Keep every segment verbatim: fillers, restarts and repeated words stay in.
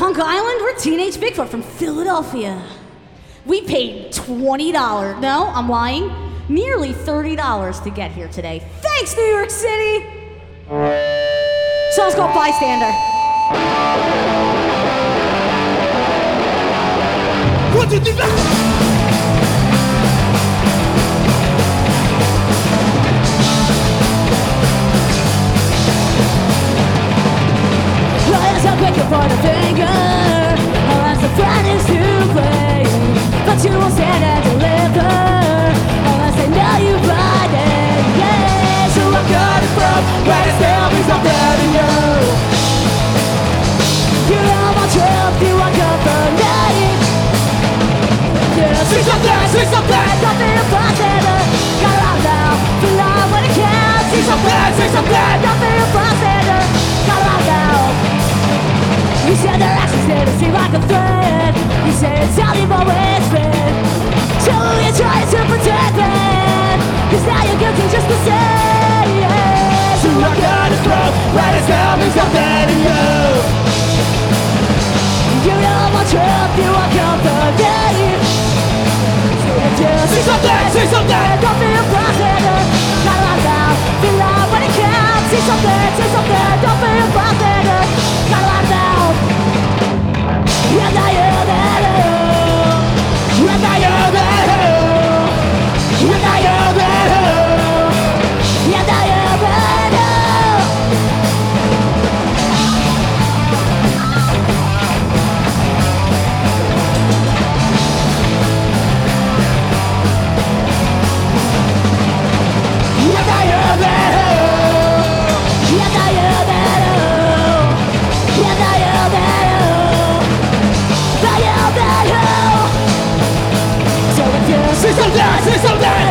Punk Island, we're Teenage Bigfoot from Philadelphia. We paid twenty dollars, no, I'm lying, nearly thirty dollars to get here today. Thanks, New York City! Song's called Bystander. What do you think that? So quick you point a finger, I'll ask the friend is to blame, but you won't stand and deliver unless they know you by name. Yeah, so I'm coming from where to tell me something to you. You know my truth, you want company. Yeah, say something, say something, nothing impossible. Got it out now, feel out when it counts. Say something, say something, nothing impossible. Got it out now. You said their actions didn't seem like a threat. You say it's how you've always been. So you're trying to protect it, cause now you're guilty just the same. Yeah. So I'm gonna throw right as tell me something to you. You know my truth, you want company. So just say something, say something. Don't feel positive. Got a lot now, feel out when it counts. Say something, say something. Don't feel positive. Got a lot now. And I am that who, and I am that who, and I am that who, and I am that who, and I am that who, and I am that who, and I am that who. Say something, say something.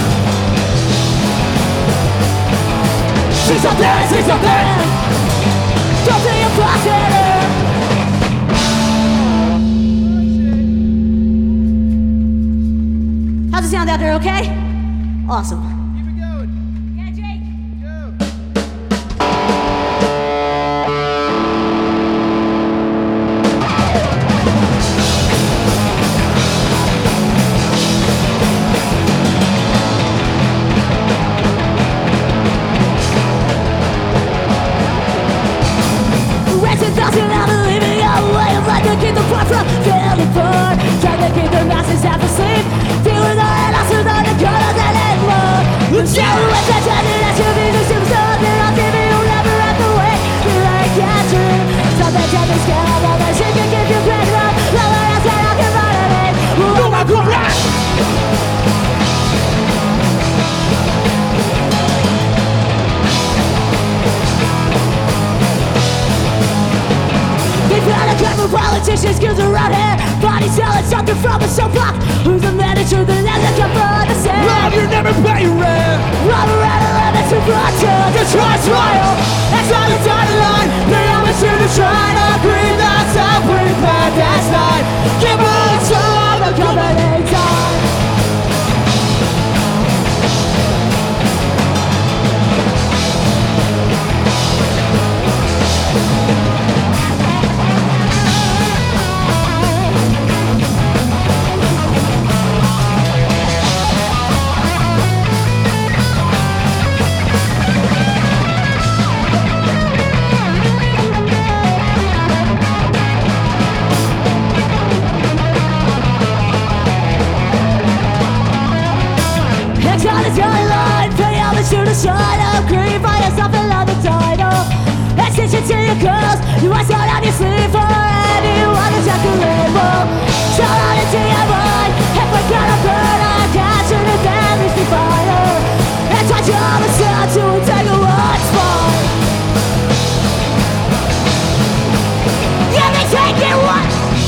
Say something, say something. Don't be impossible. How's it sound out there, okay? Awesome. Keep it going. Yeah, Jake. Go. Keep the blood from feeling poor. Trying to keep the masses half asleep. Feeling the head lost without the colors and it more. Look down with the tendon as you be the superstar. Then I'll give you never have to wait. Be like a dream. Something can be scared of all that she can give you pregnant. No one else can I can run at it. Oh my God. Politicians, skills around here. Body selling something from a soapbox. Who's the man of truth and that's come from the same? Rob, you never pay your rent. Rob around eleven to brought to the try trial. That's on the dotted line. They always shoot to try to breathe. That's how we bad that's night. Give us all the company time. To the side of grief, find yourself and love the title. Extension to your curls, you ice out on your sleeve for anyone to check the label. Shout out into your mind, if we gotta burn our cash and the damage be fire. It's our job to sell to take a what's fine. Yeah, they take it what?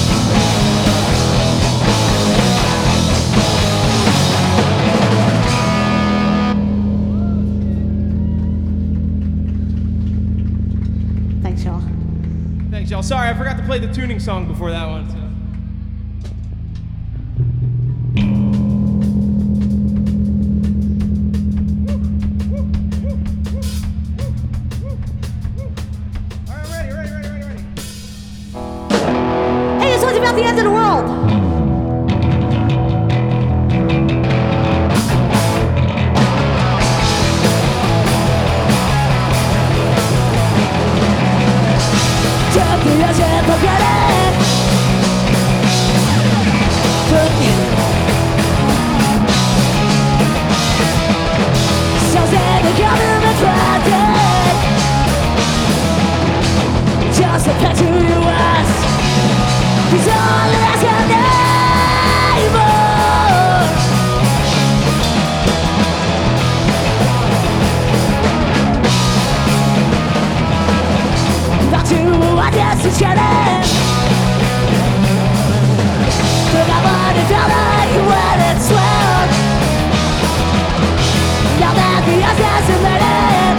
Thanks, y'all. Sorry, I forgot to play the tuning song before that one. So. All right, ready, ready, ready, ready, ready. the end of the world. Took the ocean for granted. Took you. So said the government planted. Just a pet to U S. He's all that I can anymore. Back to what yesterday. Forgot what it felt like when it swelled. Now that the ice has invaded,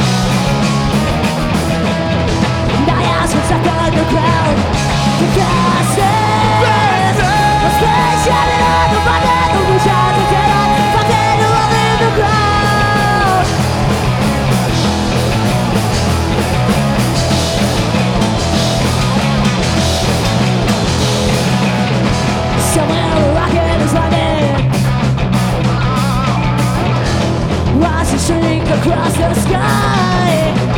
I ask what's up underground. The fastest, the space shining on the button, the wish I could get on, but then all in the ground. Somewhere a rocket is landing. Watch it shrink across the sky.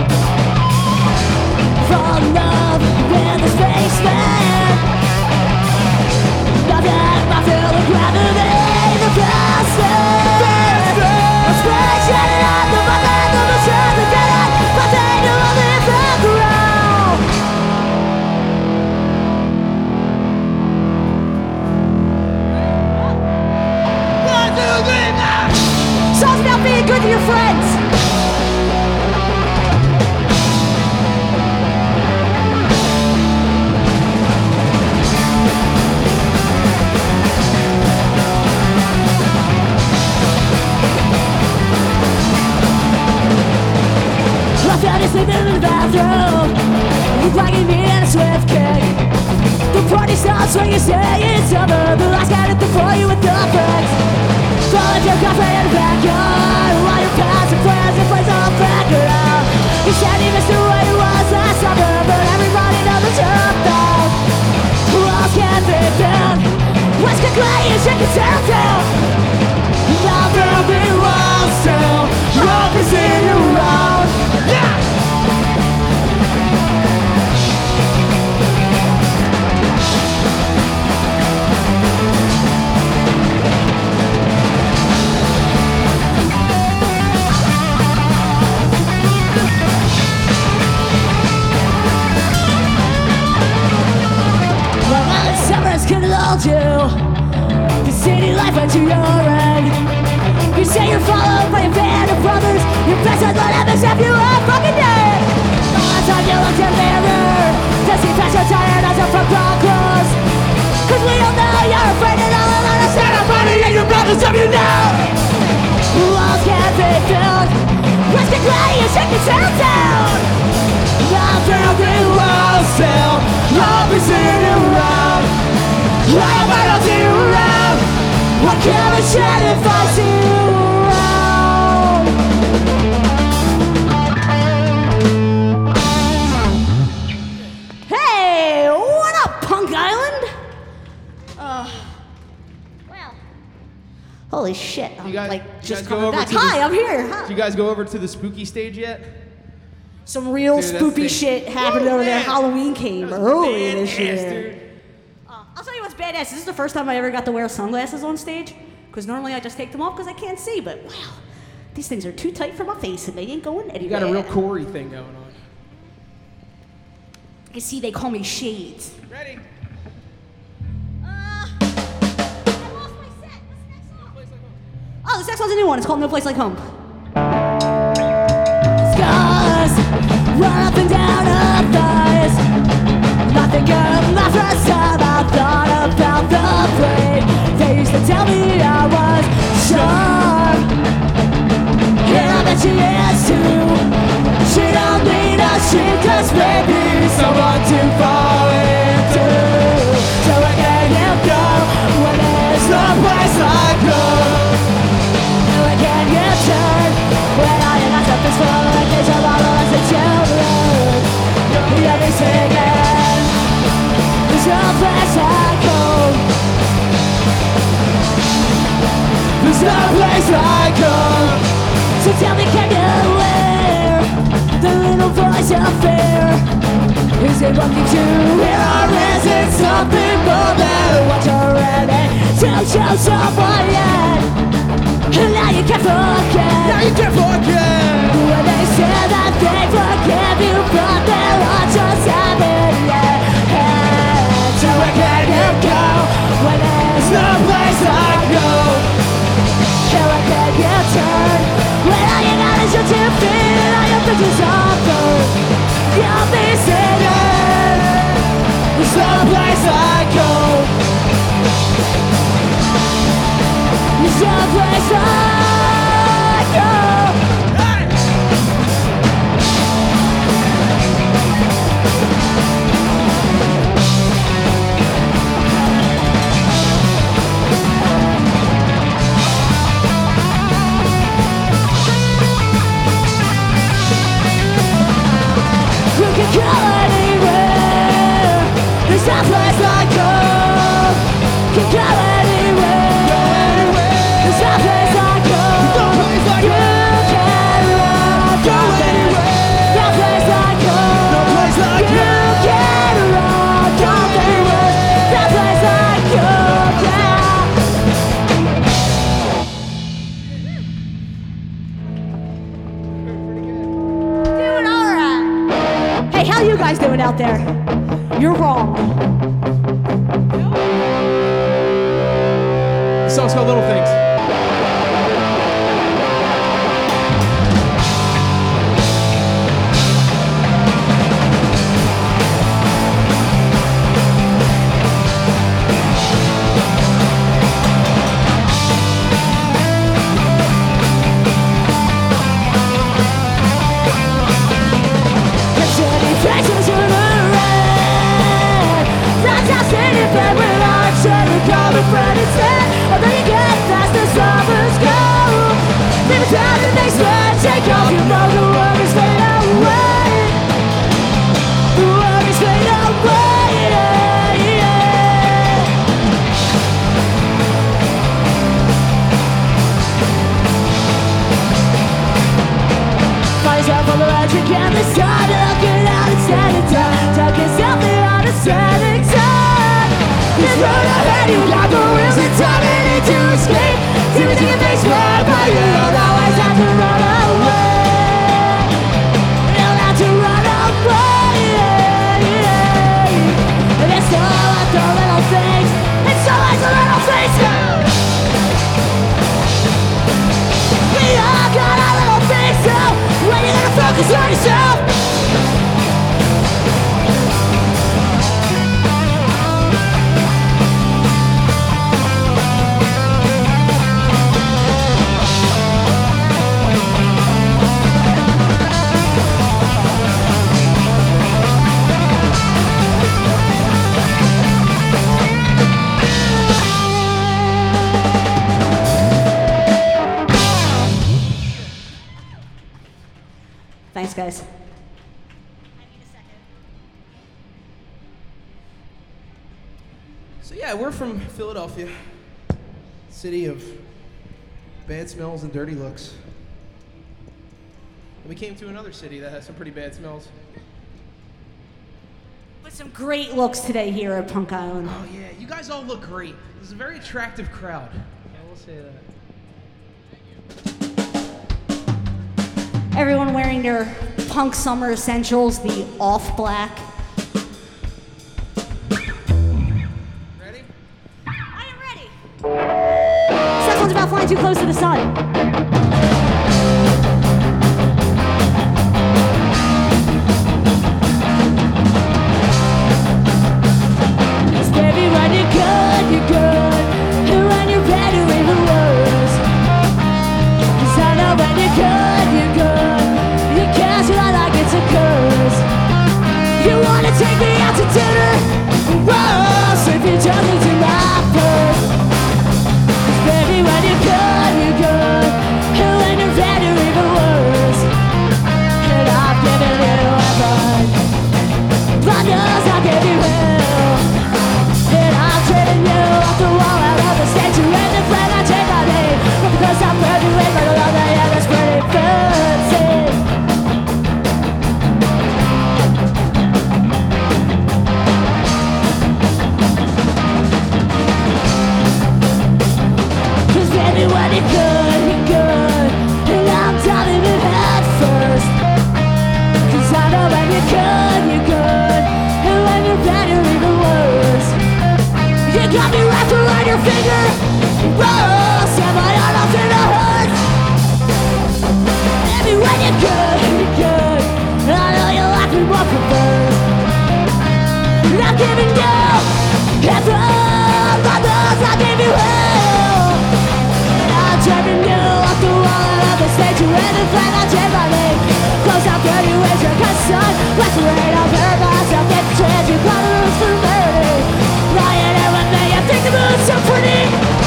Fall in love with the spaceman. Nothing but feel the gravity. The fastest. The space shining on the button of the sun, the dead end, but they don't leave the ground. So it's about being good to your friends. I found you sleeping in the bathroom. You dragging me in a swift kick. The party starts when you say it's over. The lights got it before you with the bricks. Falling your coffee in the backyard. While your past and friends and plays all background. You said you missed the way it was last summer, but everybody knows the truth though. Walls can't be built. West Coast Clay is shaking down down. Now there'll be walls still. Rock is in your road. Yeah! Summers can lull you. The city life went to your end. You say you're followed by a band of brothers. Your best friend would have except you are fucking dead. The last time you looked in the mirror to see past your tired eyes up from brown clothes. Cause we all know you're afraid and all alone. I said I'm running and your brothers of you now. Walls can't be filled. West the clay and shake the town down. I'm building walls still. I'll be sitting around. I'm gonna see you around. What can I shed if I see you around? Hey, what up, Punk Island? Uh, well, holy shit! I'm You guys- like you just guys go coming over back. to the- Hi, I'm here. Huh. Did you guys go over to the spooky stage yet? Some real Dude, that spoopy thing- shit happened Woo, over there. man. Halloween came That was early this badass, year. dude. Uh, I'll tell you what's badass. This is the first time I ever got to wear sunglasses on stage. Because normally I just take them off because I can't see. But wow, these things are too tight for my face and they ain't going anywhere. You got a real Corey thing going on. You see, they call me Shades. Ready? Uh, I lost my set. What's the next song? Oh, this next one's a new one. It's called No Place Like Home. Scars run up and down her thighs. Nothing good. My first time I thought about the brain. They used to tell me I was sharp. And I bet she is too. She don't need a shit, just maybe someone to fall into. So I can't help go when there's no place like home. And I can't get turned when I am not this full of kids of all of us and children. Let me sing it. There's no place like home. There's no place like home. So tell me, can you hear the little voice of fear? Is it looking to hear, or is it something more than what you're ready to show someone yet? And now you can't forget. Now you can't forget. When they say that they forgive you, but their hearts just haven't yet. So where can you go when there's no place like home? And where can you turn when all you got is your two feet and all your bridges are burned? You'll be singing. There's no place like home. There's no place like home. You can go anywhere. There's no place like home. You can go anywhere. There's no place like home. No place like You home. can run. Go anywhere. No place like home. No place like You home. can run. Go anywhere. No place like home. Yeah. Doing all right. Hey, how you guys doing out there? You're wrong. The song's called Little Things. City faces in the red. That's how city bed when I said you call me friend instead. Although you get past the summers go. Leave it down the basement. Take off your mug. The world is fade away. The world is fade away. Yeah, yeah. Find yourself on the edge again. The sun looking out and standing down. Tuck yourself on a standing time. This road ahead, you got the wheels and time and need to escape. See what you can face right, but you don't always have to run away. You don't have to run away. Yeah, yeah. And it's all like the little things. It's all like the little things. We all got our little things, so when you gonna focus on yourself? Thanks, guys. So yeah, we're from Philadelphia, city of bad smells and dirty looks. And we came to another city that has some pretty bad smells. With some great looks today here at Punk Island. Oh yeah, you guys all look great. This is a very attractive crowd. I will say that. Everyone wearing their punk summer essentials, the off black. Ready? I am ready. This one's about flying too close to the sun. Yes, baby, when you're good, you're good. And when you're bad, you're even worse. 'Cause I know when you're good, you're good. You can't feel like it's a curse. You wanna take me out to dinner? Whoa, so if you're talking to my purse. 'Cause baby, when you're good, you're good. And when you're bad, you're even worse. And I've given you heaven. Blunders I'll give you hell. And I'm trading you off the wall out of the statue. And the flag I take my name. I've given you. Every brothers I gave you hell. And I'm driving you off the wall and up the stage. You ready to find out change my name. Close out thirty ways your concern. What's the rate of her myself? Get the chance you gotta lose for murder. Lying everything you think the mood's so pretty.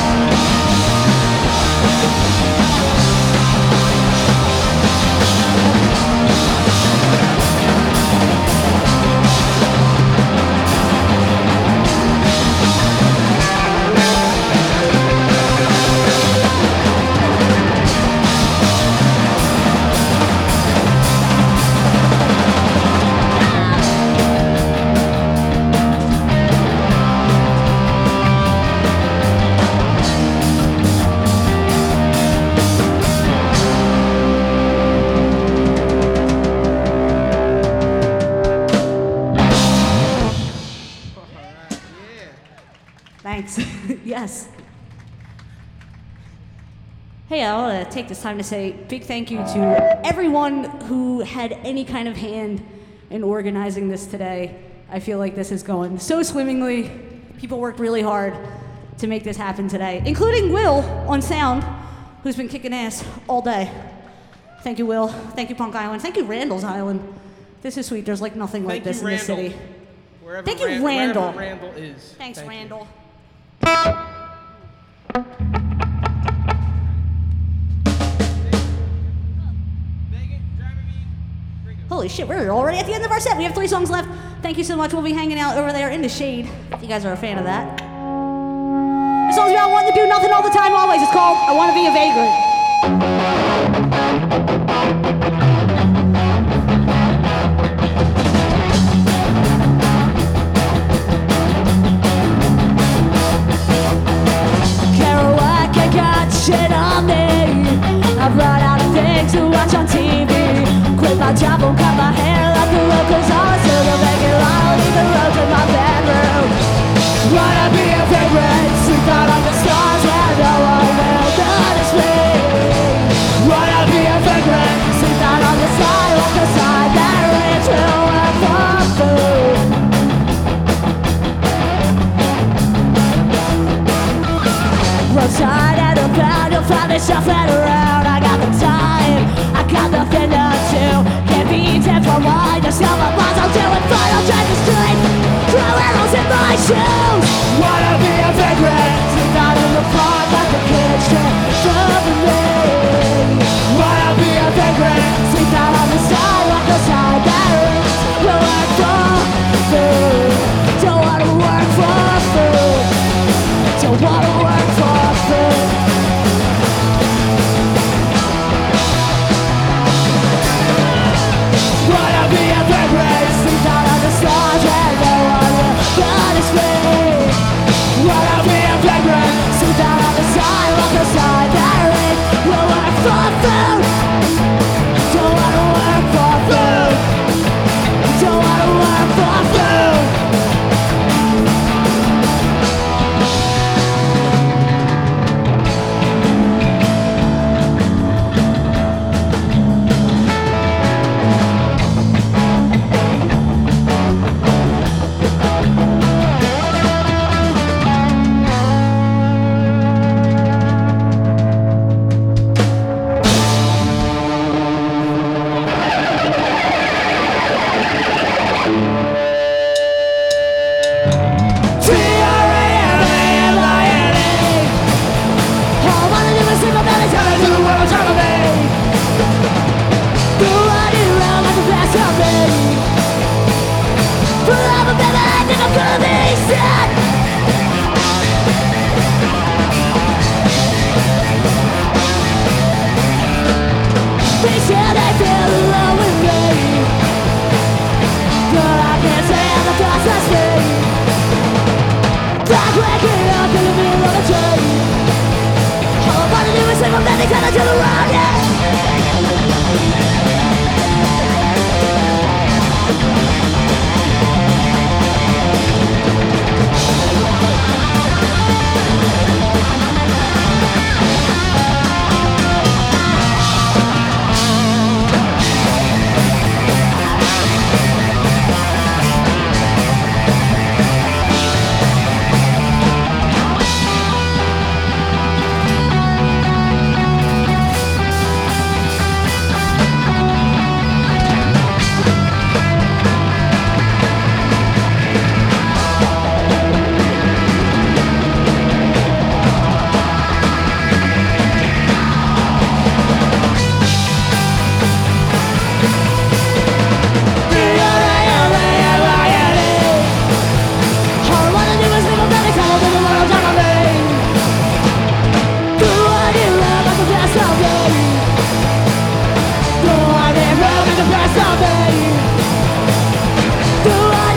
Thanks. Yes. Hey, I want to take this time to say big thank you to everyone who had any kind of hand in organizing this today. I feel like this is going so swimmingly. People worked really hard to make this happen today, including Will on sound, who's been kicking ass all day. Thank you, Will. Thank you, Punk Island. Thank you, Randall's Island. This is sweet. There's like nothing like Thank this you, in this Randall. city. Wherever Thank you, Ran- Randall. Wherever Randall is. Thanks, Thank you. Randall. Holy shit, we're already at the end of our set. We have three songs left. Thank you so much. We'll be hanging out over there in the shade, if you guys are a fan of that. This song's about wanting to do nothing all the time, always. It's called I Want to Be a Vagrant. Kerouac, I got shit on me. I've run out of things to watch on T V. Quit my job, won't cut my hair like the locals. All still the regular, I'll leave the road to my bedroom. Wanna be a vagrant, sleep out on the stars where no one will notice me. Wanna be a vagrant, sleep out on the sidewalk beside that rich will work for food. Roadside and about, you'll find me shuffling around. I got the time, I got nothing to do. Can't be dead for wine, discover bonds, I'll do it fine. I'll drive the street, throw arrows in my shoes. Wanna be a vagrant, sleep out in the park like the kids strip from me. Wanna be a vagrant, sleep out on the sidewalk beside that rich will work for food. Don't wanna work for food. Don't wanna work for food. Wanna be a vagrant, sleep out on the stars where no one will notice me. Wanna be a vagrant, sleep out on the sidewalk beside that ring. Will work for food. Don't wanna work for food. Don't wanna work for food.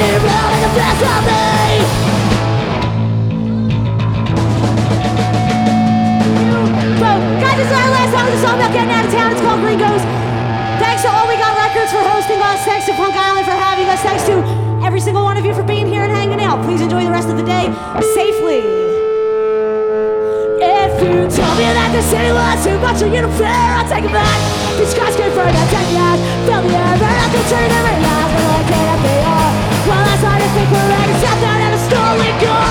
need real like the best of me. So, guys, this is our last song. It's a song about getting out of town. It's called Gringos. Thanks to All We Got Records for hosting us. Thanks to Punk Island for having us. Thanks to every single one of you for being here and hanging out. Please enjoy the rest of the day safely. If you told me that the city was too much for you to fear, I'll take it back. These skyscrapers that take me out, fill the air, burn up the tree, never last, but I can't be all. Well, that's hard to think we're ready, sat down at a stolen gun.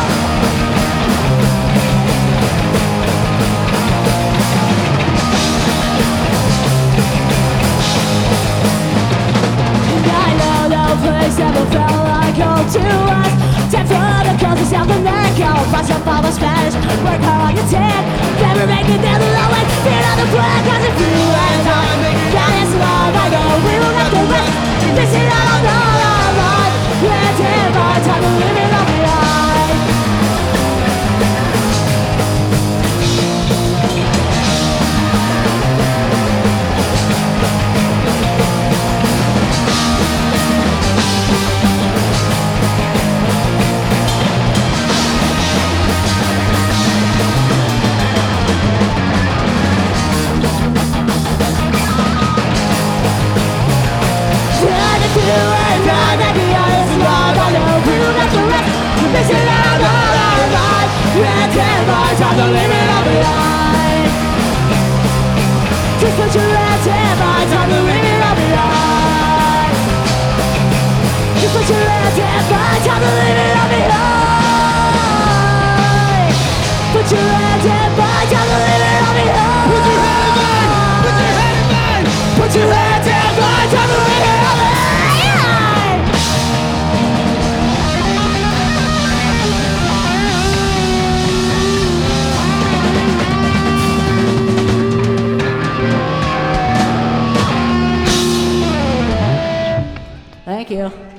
And I know no place ever felt like home to us. Time for the girls in South America, watch up all the Spanish, work hard on your tan. Never make it down the low and fear on the black. Cause if you and I, that is love, I know we will have to rest. This is all not our life. Let's have our time to live it up behind. This is all not our life. Let's have our time to live it up behind. Just put your hands in my time to live it up behind. Just put your hands in my time to live it up behind. Put your hands in my time to live it up behind. Put your hands in, put your hands in. Put your hands in my time to live it up behind. Thank you.